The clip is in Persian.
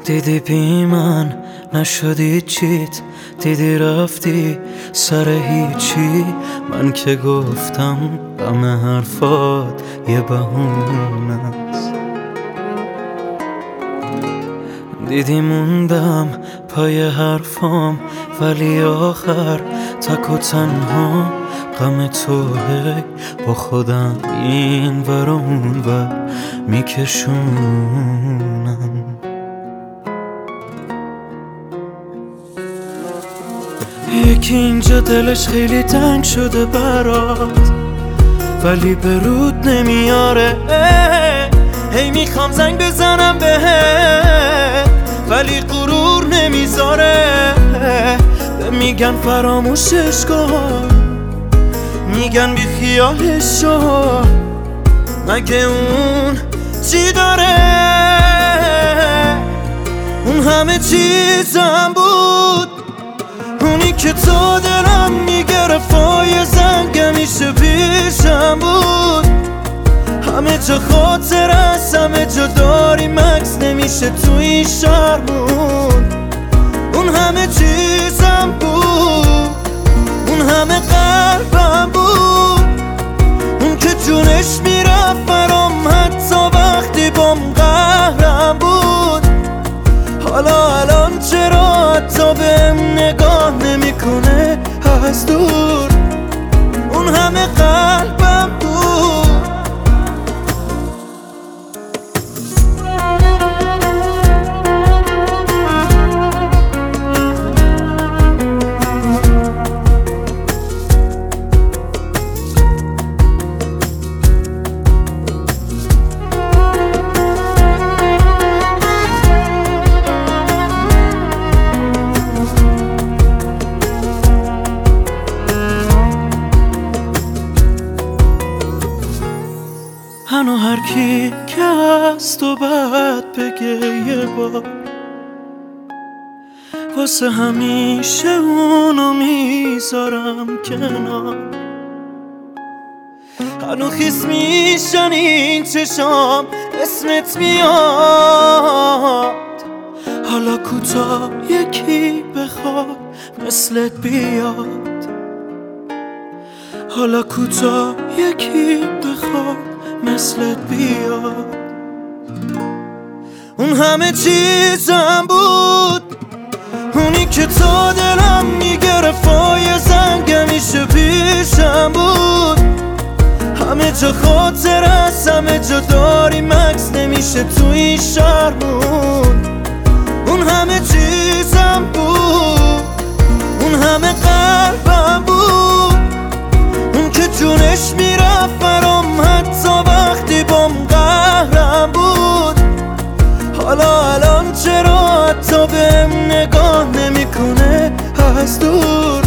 دیدی بی من نشدی چیت، دیدی رفتی سر هیچی. من که گفتم غم حرفات یه بهونه است. دیدی موندم پای حرفام، ولی آخر تک و تنها غم توه. با خودم این ور و اون ور میکشونم. یکی اینجا دلش خیلی تنگ شده برات، ولی به رود نمیاره. هی میخوام زنگ بزنم بهت، ولی غرور نمیذاره. میگن فراموشش کن، میگن بی خیالش شو. مگه اون چی داره؟ اون همه چیزم بود، اونی که تو دلم میگرفت و یه زنگ همیشه پیشم بود. همه جا خاطر است، همه جا داریم عکس، نمیشه تو این شهر بود. اون همه چیزم بود، اون همه قلبم بود، اون که جونش میرفت برام حتی وقتی بام قهرم بود. حالا الان چرا حتی بهم نگاه نمیکنه از دور؟ اون همه قلبم بود. هنو هر کی که از تو بد بگه یه بار، واسه همیشه اونو میذارم کنار. هنو خیس میشن این چشام، اسمت میاد. حالا کوتا یکی بخواد مثلت بیاد، حالا کوتا یکی بخواد مثلت بیاد. اون همه چیزم بود، اونی که تو دلم میگرفت و یه زنگ همیشه پیشم بود. همه جا خاطر است، همه جا داریم عکس، نمیشه تو این شهر بود. اون همه چیزم بود، اون همه قلبم بود، اون که جونش میرفت برام حتی وقتی بام قهرم بود. حالا الان چرا حتی بهم نگاه نمیکنه از دور؟